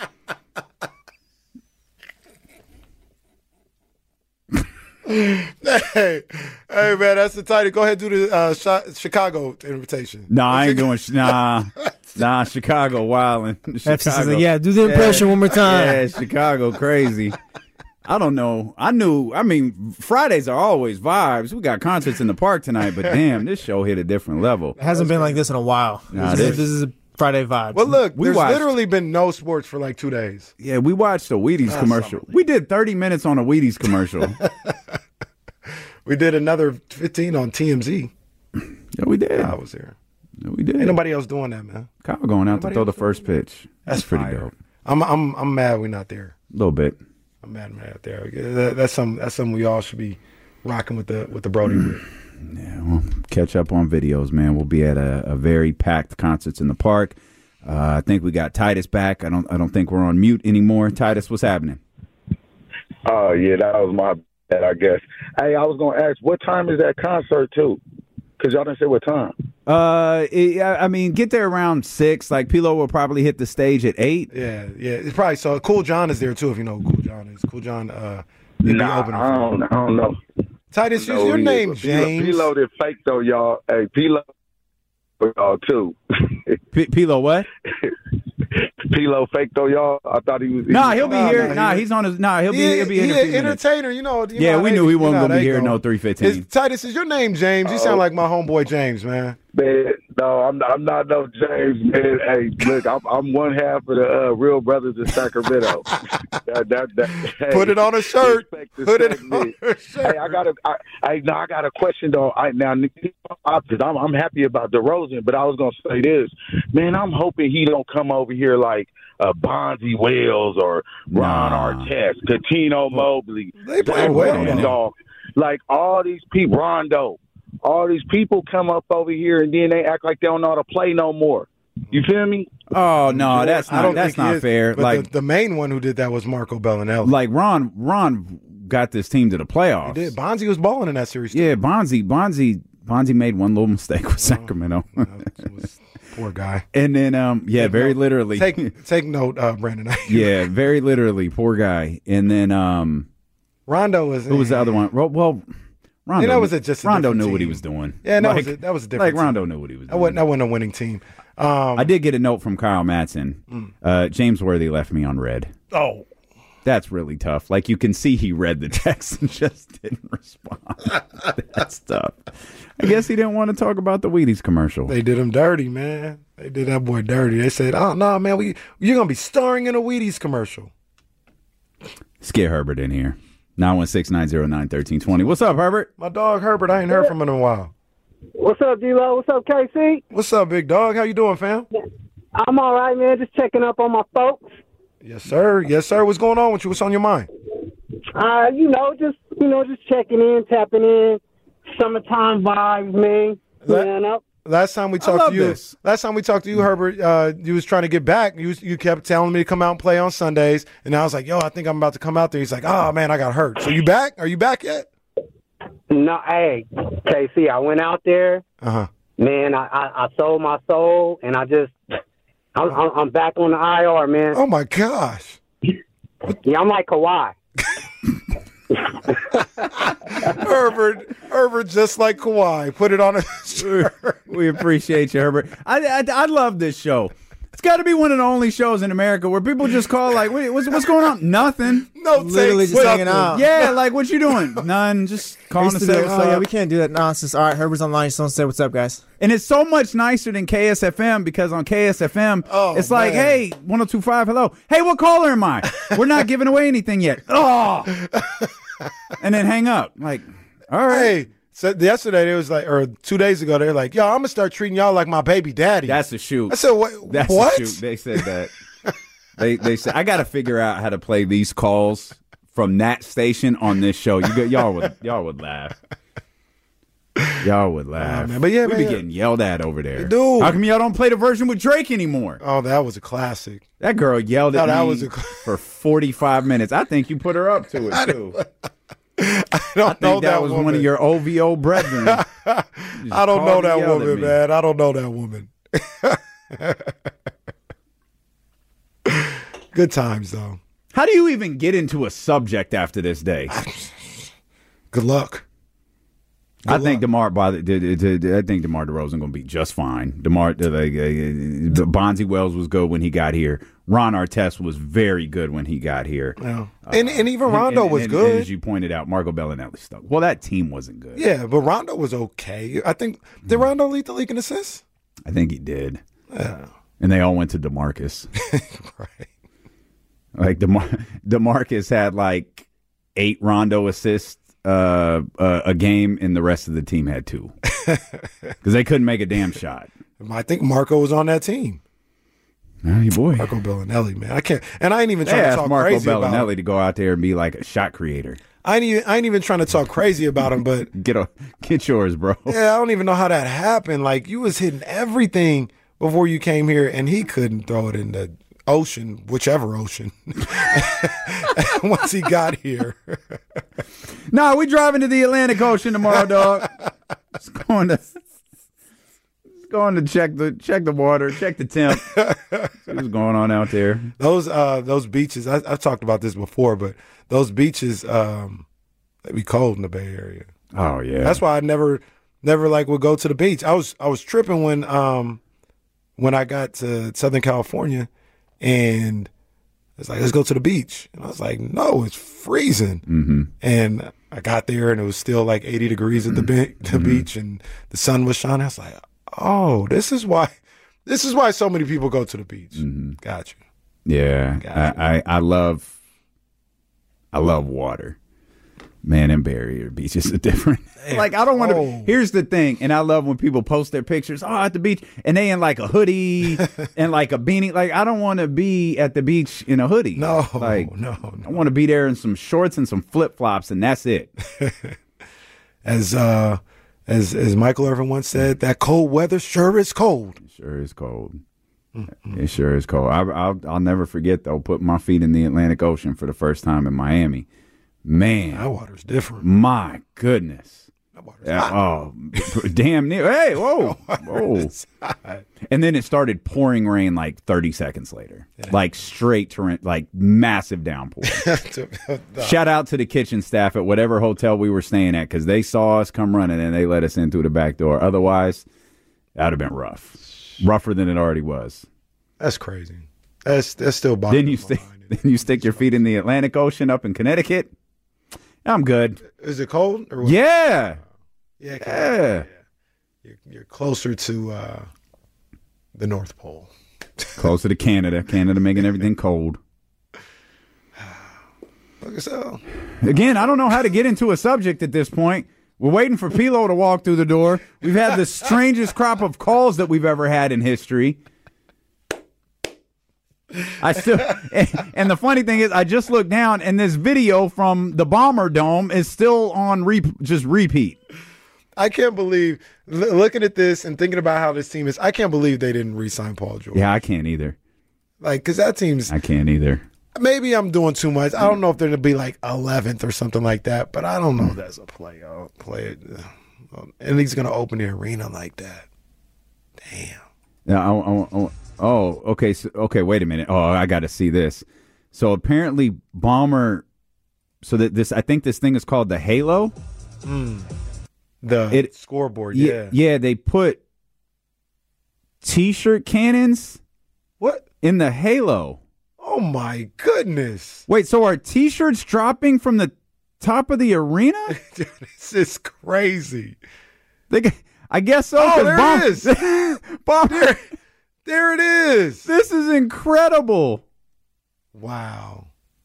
Hey, man, that's the Titus. Go ahead and do the Chicago invitation. Nah, I ain't doing. Nah, Chicago wildin'. Chicago. Yeah, do the impression one more time. Yeah, Chicago crazy. I don't know. I mean, Fridays are always vibes. We got concerts in the park tonight, but damn, this show hit a different level. It hasn't been like this in a while. Nah, this is a Friday vibe. Well, look, there's literally been no sports for like 2 days. Yeah, we watched a Wheaties commercial. We did 30 minutes on a Wheaties commercial. We did another 15 on TMZ. Yeah, we did. I was here. Yeah, we did. Ain't nobody else doing that, man. Kyle going out to throw the first pitch. That's pretty dope. I'm mad we're not there. A little bit. I'm mad we're not there. That's something we all should be rocking with the Brody with. Yeah, we'll catch up on videos, man. We'll be at a very packed concerts in the park. I think we got Titus back. I don't think we're on mute anymore. Titus, what's happening? Oh, yeah, that was my bad, I guess. Hey, I was going to ask, what time is that concert, too? Because y'all didn't say what time. I mean, get there around 6. Like, Pilo will probably hit the stage at 8. Yeah. It's probably so. Cool John is there, too, if you know who Cool John is. Cool John, nah, I don't know. Titus, use your name, James. Pilo did fake, though, y'all. Hey, Pilo for y'all, too. Pilo what? Pilo fake, though, y'all. I thought he was... Nah, he'll be here. Nah, he's on his... Nah, he'll be He's an entertainer, you know. Yeah, we knew he wasn't going to be here no 3:15. Titus, is your name James? You sound like my homeboy James, man. Man, no, I'm not no James, man. Hey, look, I'm one half of the Real Brothers in Sacramento. Hey, put it on a shirt. Put it on a shirt. Hey, I got a question though. I'm happy about DeRozan, but I was gonna say this, man. I'm hoping he don't come over here like Bonzi Wells or Ron Artest, Cuttino Mobley, They play well, Dog, like all these people, Rondo. All these people come up over here and then they act like they don't know how to play no more. You feel me? Oh no, that's not fair. But Like the main one who did that was Marco Bellinelli. Like Ron got this team to the playoffs. He did. Bonzi was balling in that series. Yeah, Bonzi made one little mistake with Sacramento. Poor guy. And then very literally. Take note, Brandon. Yeah, very literally, poor guy. And then Rondo was. Who was the other one? Well, Rondo, that was just Rondo knew team. what he was doing. Yeah, that was a different. Like team. Rondo knew what he was doing. That wasn't a winning team. I did get a note from Kyle Matson. James Worthy left me on red. Oh, that's really tough. Like you can see he read the text and just didn't respond. That's tough. I guess he didn't want to talk about the Wheaties commercial. They did him dirty, man. They did that boy dirty. They said, "Oh no, man, you're gonna be starring in a Wheaties commercial." Let's get Herbert in here. 916-909-1320. What's up, Herbert? My dog Herbert. I ain't heard from him in a while. What's up, D-Lo? What's up, KC? What's up, big dog? How you doing, fam? I'm all right, man. Just checking up on my folks. Yes, sir. Yes, sir. What's going on with you? What's on your mind? Just checking in, tapping in. Summertime vibes, man. Last time we talked to you, Herbert, you was trying to get back. You kept telling me to come out and play on Sundays, and I was like, "Yo, I think I'm about to come out there." He's like, "Oh man, I got hurt." So you back? Are you back yet? No, hey, KC, I went out there. Man, I sold my soul, and I'm back on the IR, man. Oh my gosh. Yeah, I'm like Kawhi. Herbert, just like Kawhi, put it on a shirt. We appreciate you, Herbert. I love this show. It's got to be one of the only shows in America where people just call like, "Wait, what's going on?" Nothing. No, literally just hanging out. Yeah, like what you doing? None. Just calling to say what's up. Yeah, we can't do that nonsense. All right, Herbert's online. Just don't say what's up, guys. And it's so much nicer than KSFM because on KSFM, it's like, "Hey, 102.5, hello. Hey, what caller am I? We're not giving away anything yet." Oh, and then hang up. Like, all right. Hey, so yesterday they was like, or 2 days ago, they're like, "Yo, I'm gonna start treating y'all like my baby daddy." That's a shoot. I said, "What?" That's what? A shoot. They said that. They said I got to figure out how to play these calls from that station on this show. Y'all would laugh. Y'all would laugh. Man. But yeah, we be getting yelled at over there. Dude. How come y'all don't play the version with Drake anymore? Oh, that was a classic. That girl yelled at me for 45 minutes. I think you put her up to it, too. I don't know that was woman. one of your OVO brethren. I don't know that woman, man. I don't know that woman. Good times, though. How do you even get into a subject after this day? Good luck. I think DeMar DeRozan going to be just fine. Bonzi Wells was good when he got here. Ron Artest was very good when he got here. Yeah. And even Rondo was good. And as you pointed out, Marco Bellinelli stuck. Well, that team wasn't good. Yeah, but Rondo was okay. I think, did Rondo lead the league in assists? I think he did. Yeah. And they all went to DeMarcus. Right. Like DeMarcus had like 8 Rondo assists a game, and the rest of the team had 2 because they couldn't make a damn shot. I think Marco was on that team. Hey boy, Marco Bellinelli, man, I can't. And I ain't even trying to talk Marco crazy Bellinelli about him. to go out there and be like a shot creator. I ain't even trying to talk crazy about him, but get yours, bro. Yeah, I don't even know how that happened. Like you was hitting everything before you came here, and he couldn't throw it in the ocean, whichever ocean. Once he got here. No, we driving to the Atlantic Ocean tomorrow, dog. It's going to check the water, check the temp. See what's going on out there. Those beaches. I've talked about this before, but those beaches, they be cold in the Bay Area. Oh yeah, that's why I never like would go to the beach. I was tripping when I got to Southern California, and it's like, let's go to the beach. And I was like, no, it's freezing. Mm-hmm. And I got there, and it was still like 80 degrees at the beach, and the sun was shining. I was like, Oh, this is why so many people go to the beach. Got you. Yeah, I love water. Man, and barrier beaches are different. Like, I don't want to. Here's the thing, and I love when people post their pictures. Oh, at the beach, and they in like a hoodie and like a beanie. Like, I don't want to be at the beach in a hoodie. No, like, no. I want to be there in some shorts and some flip flops, and that's it. As Michael Irvin once said, that cold weather sure is cold. It sure is cold. It sure is cold. I'll never forget, though, putting my feet in the Atlantic Ocean for the first time in Miami. Man, that water's different. My goodness. That water's hot. Oh, damn near. Hey, whoa. And then it started pouring rain like 30 seconds later. Like straight torrent, like massive downpour. Shout out to the kitchen staff at whatever hotel we were staying at, because they saw us come running and they let us in through the back door. Otherwise, that would have been rough. Rougher than it already was. That's crazy. That's still bothering. Then you stick your feet in the Atlantic Ocean up in Connecticut. I'm good. Is it cold? Or what? Yeah. Yeah. You're closer to the North Pole. Closer to Canada. Canada making everything cold. So. Again, I don't know how to get into a subject at this point. We're waiting for Pilo to walk through the door. We've had the strangest crop of calls that we've ever had in history. And the funny thing is, I just looked down, and this video from the Bomber Dome is still on just repeat. I can't believe, looking at this and thinking about how this team is, I can't believe they didn't re-sign Paul George. Yeah, I can't either. Like, because that team's... I can't either. Maybe I'm doing too much. I don't know if they're going to be like 11th or something like that, but I don't know if that's a play. And he's going to open the arena like that. Damn. Yeah, okay. Okay, wait a minute. Oh, I got to see this. So apparently, Bomber. So that this, I think this thing is called the Halo. The scoreboard. Yeah. They put T-shirt cannons. What in the Halo? Oh my goodness! Wait, so are T-shirts dropping from the top of the arena? Dude, this is crazy. I guess so. Oh, there it is. Bomber. There it is. This is incredible. Wow.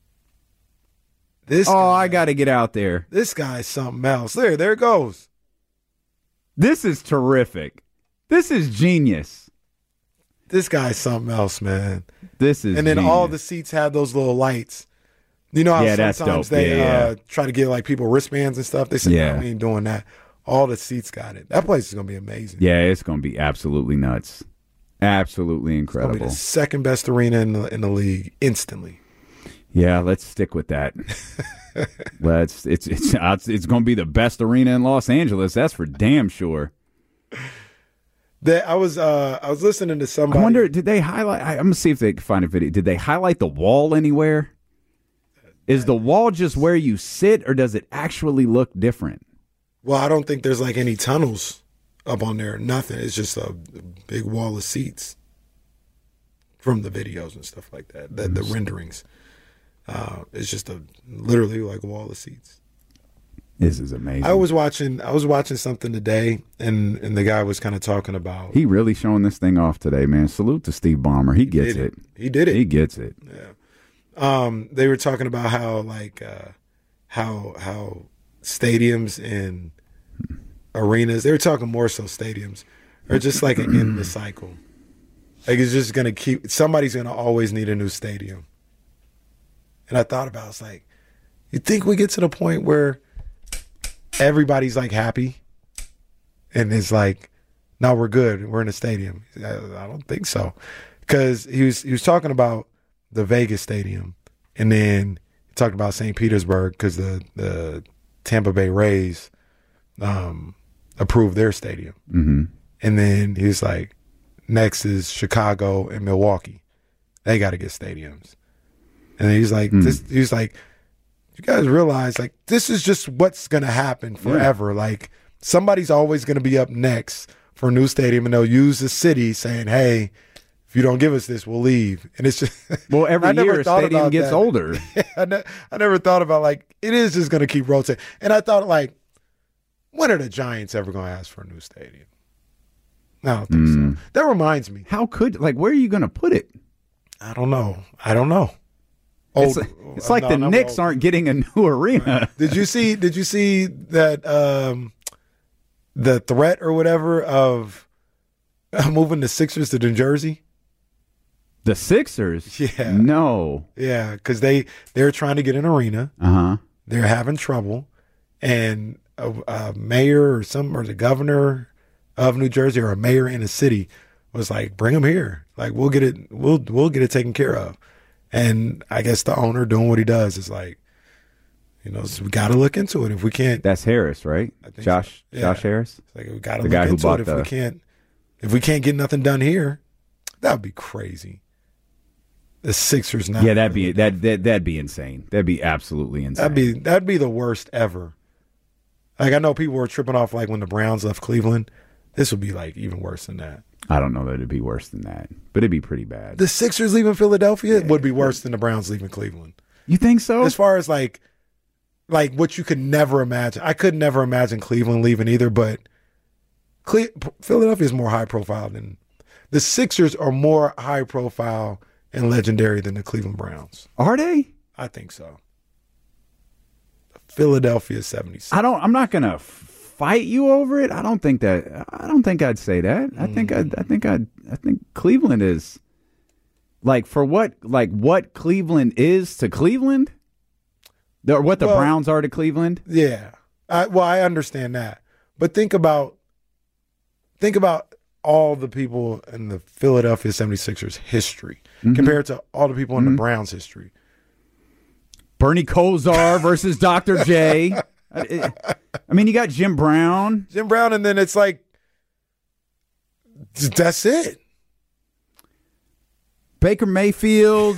I got to get out there. This guy's something else. There it goes. This is terrific. This is genius. This guy's something else, man. This is And then genius. all the seats have those little lights. You know how that's sometimes dope. they try to get like people wristbands and stuff? They said, Yeah. no, we ain't doing that. All the seats got it. That place is going to be amazing. Yeah, it's going to be absolutely nuts. Absolutely incredible. It's going to be the second best arena in the league instantly. Yeah, let's stick with that. It's going to be the best arena in Los Angeles. That's for damn sure. I was listening to somebody. I wonder, did they highlight? I'm gonna see if they can find a video. Did they highlight the wall anywhere? Is the wall just where you sit, or does it actually look different? Well, I don't think there's like any tunnels up on there. Nothing. It's just a big wall of seats from the videos and stuff like that. The renderings. It's just literally like a wall of seats. This is amazing. I was watching something today, and the guy was kind of talking about. He really showing this thing off today, man. Salute to Steve Ballmer. He gets it. He did it. He gets it. Yeah. They were talking about how stadiums and arenas. They were talking more so stadiums are just like an endless cycle. Like it's just gonna somebody's gonna always need a new stadium. And I thought about it, it's like, you think we get to the point where everybody's like happy and it's like, no, we're good, we're in a stadium? I don't think so, because he was talking about the Vegas stadium, and then he talked about St. Petersburg because the Tampa Bay Rays approved their stadium. And then he was like, next is Chicago and Milwaukee, they got to get stadiums. And he's like, he's like, you guys realize, like, this is just what's going to happen forever. Yeah. Like, somebody's always going to be up next for a new stadium, and they'll use the city saying, hey, if you don't give us this, we'll leave. And it's just... Well, every year a stadium gets older. I never thought about, like, it is just going to keep rotating. And I thought, like, when are the Giants ever going to ask for a new stadium? I don't think so. That reminds me. How could, where are you going to put it? I don't know. It's like the Knicks aren't getting a new arena. Did you see that the threat or whatever of moving the Sixers to New Jersey? The Sixers? Yeah. No. Yeah, because they're trying to get an arena. Uh-huh. They're having trouble, and a mayor or the governor of New Jersey or a mayor in a city was like, "Bring them here. Like we'll get it. We'll get it taken care of." And I guess the owner doing what he does is like, so we got to look into it. If we can't, that's Harris, right? Josh Harris. It's like we got to look into it. If we can't get nothing done here, that would be crazy. The Sixers now. Yeah, that'd be insane. That'd be absolutely insane. That'd be the worst ever. Like I know people were tripping off like when the Browns left Cleveland. This would be like even worse than that. I don't know that it'd be worse than that, but it'd be pretty bad. The Sixers leaving Philadelphia would be worse than the Browns leaving Cleveland. You think so? As far as like what you could never imagine. I could never imagine Cleveland leaving either, but Philadelphia is more high profile than the Sixers are more high profile and legendary than the Cleveland Browns. Are they? I think so. Philadelphia 76. I'm not gonna fight you over it. I don't think I'd say that. I think Cleveland is for what Cleveland is to Cleveland, or what the Browns are to Cleveland. Yeah. I understand that. But think about all the people in the Philadelphia 76ers history compared to all the people in the Browns history. Bernie Kosar versus Dr. J. I mean, you got Jim Brown. And then it's like, that's it. Baker Mayfield.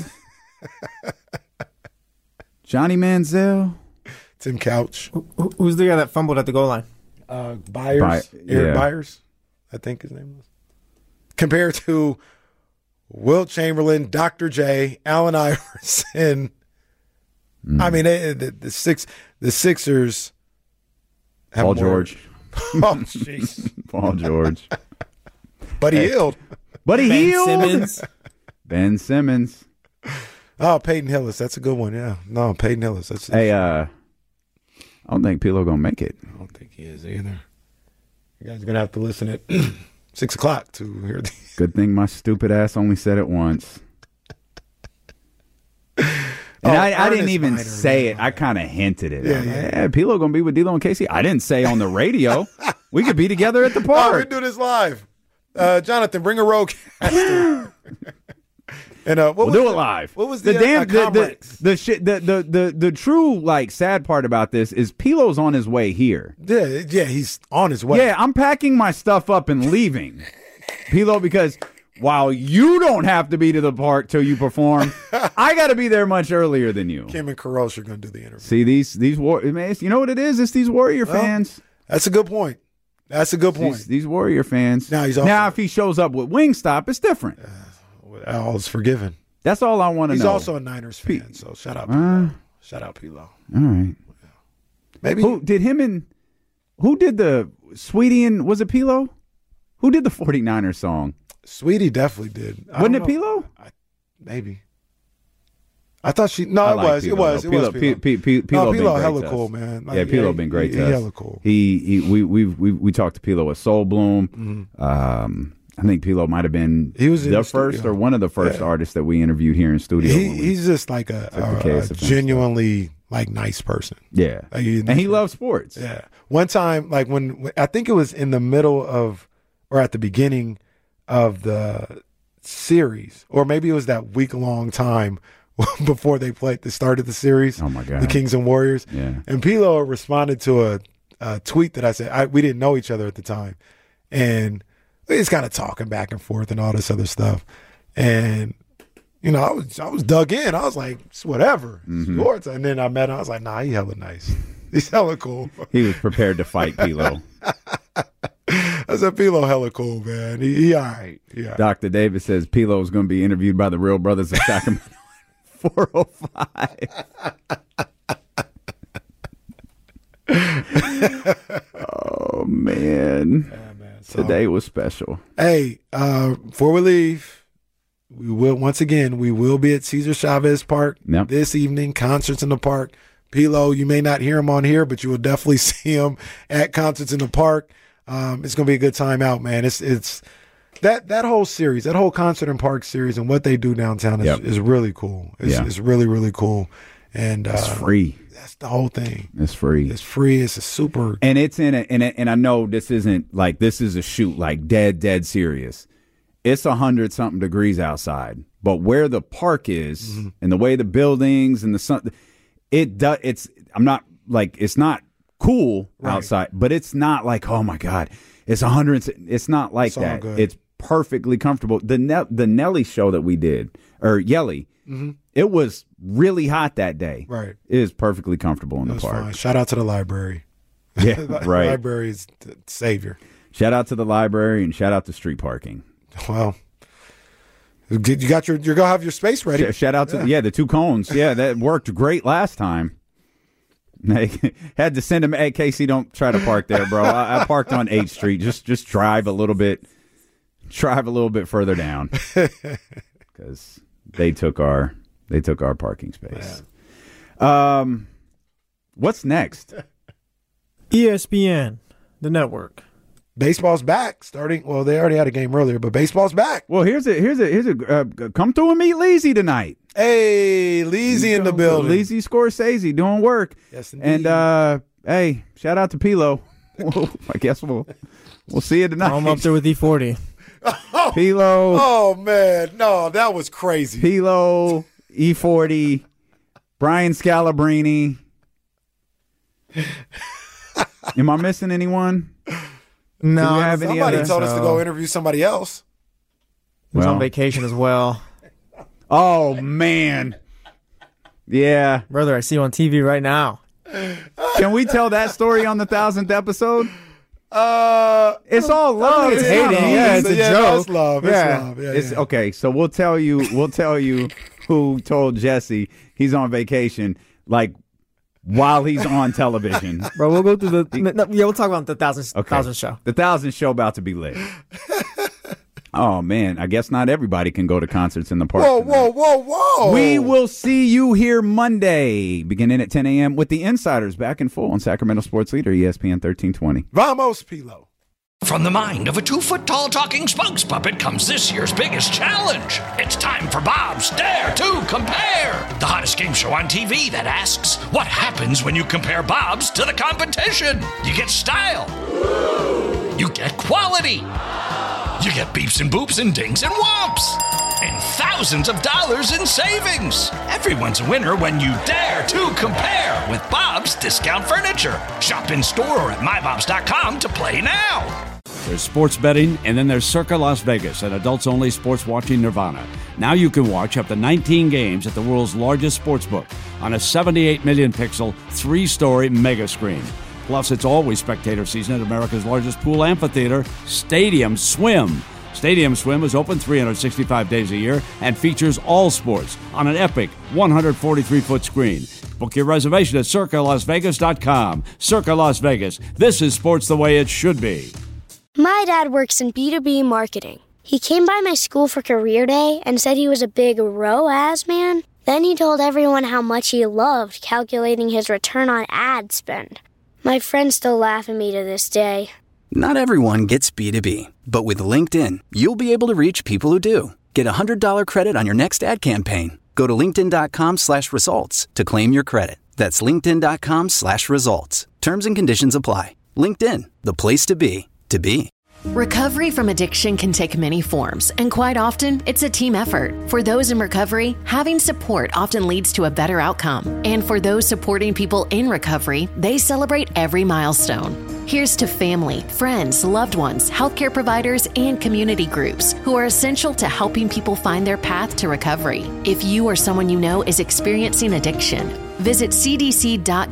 Johnny Manziel. Tim Couch. Who's the guy that fumbled at the goal line? Byers. Eric Byers, I think his name was. Compared to Wilt Chamberlain, Dr. J, Allen Iverson. I mean, the Sixers have Paul George. Oh, jeez. Paul George. Buddy Hield. Simmons. Ben Simmons. Oh, Peyton Hillis. That's a good one. Yeah. No, Peyton Hillis. I don't think Pilo gonna make it. I don't think he is either. You guys are gonna have to listen at 6 o'clock to hear these. Good thing my stupid ass only said it once. And I didn't even say it. I kind of hinted it. Yeah, Pilo gonna be with D'Lo and Casey. I didn't say on the radio. We could be together at the park. Oh, we do this live. Jonathan, bring a roadcaster. And we'll do it live. What was the the true sad part about this is Pilo's on his way here. Yeah, he's on his way. Yeah, I'm packing my stuff up and leaving, Pilo, because while you don't have to be to the park till you perform, I got to be there much earlier than you. Kim and Carosh are going to do the interview. See these man, you know what it is? It's these Warrior fans. That's a good point. These Warrior fans. Now, if he shows up with Wingstop, it's different. All is forgiven. That's all I want to know. He's also a Niners fan, so shout out Pilo. Shout out Pilo. All right. Maybe who did the Sweetie and was it Pilo? Who did the 49ers song? Sweetie definitely did. Wasn't it Pilo? Maybe. I thought she. No, it was. Pilo hella cool, man. Pilo been great to us. Hella cool. We talked to Pilo at Soul Bloom. I think Pilo might have been the first or one of the first artists that we interviewed here in studio. He's just like a genuinely nice person. Yeah, and he loves sports. Yeah. One time, when I think it was in the middle of or at the beginning of the series, or maybe it was that week-long time before they played the start of the series. Oh my God, the Kings and Warriors. Yeah, and Pilo responded to a tweet that I said. We didn't know each other at the time, and we just kind of talking back and forth and all this other stuff. And, I was dug in. I was like, it's whatever. Sports. And then I met him. I was like, nah, he hella nice. He's hella cool. He was prepared to fight Pilo. I said, Pilo hella cool, man. He all right. Yeah. Dr. Davis says Pilo is going to be interviewed by the Real Brothers of Sacramento 405. Oh, man. Today was special. Hey, before we leave, we will be at Cesar Chavez Park this evening. Concerts in the Park. Pilo, you may not hear him on here, but you will definitely see him at Concerts in the Park. It's going to be a good time out, man. It's that whole series, that whole Concert in Park series, and what they do downtown is really cool. It's really, really cool. And it's free. That's the whole thing. It's free. It's free. It's a super. And it's in it. And I know this isn't like, this is a shoot like dead serious. It's 100-something degrees outside, but where the park is and the way the buildings and the sun, it's not cool outside, but it's not like, oh my God, it's 100. It's not like that. Good. It's perfectly comfortable. The Nelly show that we did, or Yelly, it was really hot that day. Right. It is perfectly comfortable in the park. Fine. Shout out to the library. Yeah, The right. library is the savior. Shout out to the library and shout out to street parking. Well, you're gonna have your space ready. Shout out to the 2 cones. Yeah, that worked great last time. They had to send him. Hey, Casey, don't try to park there, bro. I parked on 8th Street. Just drive a little bit further down because they took our parking space. What's next? ESPN, the network. Baseball's back. Starting. Well, they already had a game earlier, but baseball's back. Well, here's a come through and meet Leezy tonight. Hey, Leezy in the building. Leezy Scorsese doing work. Yes, indeed. And hey, shout out to Pilo. I guess we'll see you tonight. I'm up there with E40. Pilo. Oh man, no, that was crazy. Pilo, E40, Brian Scalabrine. Am I missing anyone? No, Do we have any somebody other? told us to go interview somebody else. He was on vacation as well. Oh man, yeah, brother, I see you on TV right now. Can we tell that story on the 1000th episode? It's all love. It's hating. Yeah, it's a joke. It's love. It's love. Yeah, It's okay. So we'll tell you who told Jesse he's on vacation, like while he's on television. Bro, we'll go through we'll talk about the 1000 show. The 1000 show about to be lit. Oh man, I guess not everybody can go to Concerts in the Park. Whoa. We will see you here Monday, beginning at 10 a.m. with the Insiders back in full on Sacramento Sports Leader, ESPN 1320. Vamos, Pilo. From the mind of a 2-foot-tall talking spokes puppet comes this year's biggest challenge. It's time for Bob's Dare to Compare, the hottest game show on TV that asks, what happens when you compare Bob's to the competition? You get style. You get quality. You get beeps and boops and dings and whomps. And thousands of dollars in savings. Everyone's a winner when you dare to compare with Bob's Discount Furniture. Shop in store or at mybobs.com to play now. There's sports betting, and then there's Circa Las Vegas, an adults-only sports watching nirvana. Now you can watch up to 19 games at the world's largest sportsbook on a 78 million pixel, 3-story mega screen. Plus, it's always spectator season at America's largest pool amphitheater, Stadium Swim. Stadium Swim is open 365 days a year and features all sports on an epic 143-foot screen. Book your reservation at CircaLasVegas.com. Circa Las Vegas. This is sports the way it should be. My dad works in B2B marketing. He came by my school for career day and said he was a big ROAS man. Then he told everyone how much he loved calculating his return on ad spend. My friends still laugh at me to this day. Not everyone gets B2B, but with LinkedIn, you'll be able to reach people who do. Get a $100 credit on your next ad campaign. Go to linkedin.com/results to claim your credit. That's linkedin.com/results. Terms and conditions apply. LinkedIn, the place to be, to be. Recovery from addiction can take many forms, and quite often, it's a team effort. For those in recovery, having support often leads to a better outcome. And for those supporting people in recovery, they celebrate every milestone. Here's to family, friends, loved ones, healthcare providers, and community groups who are essential to helping people find their path to recovery. If you or someone you know is experiencing addiction, visit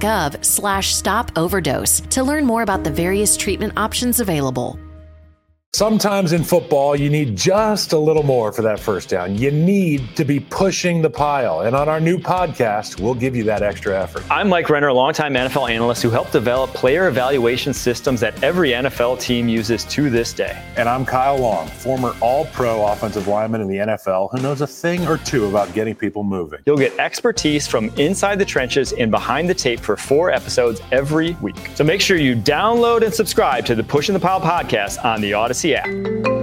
cdc.gov/stop overdose to learn more about the various treatment options available. Sometimes in football, you need just a little more for that first down. You need to be pushing the pile. And on our new podcast, we'll give you that extra effort. I'm Mike Renner, a longtime NFL analyst who helped develop player evaluation systems that every NFL team uses to this day. And I'm Kyle Long, former all-pro offensive lineman in the NFL who knows a thing or two about getting people moving. You'll get expertise from inside the trenches and behind the tape for 4 episodes every week. So make sure you download and subscribe to the Pushing the Pile podcast on the Odyssey app.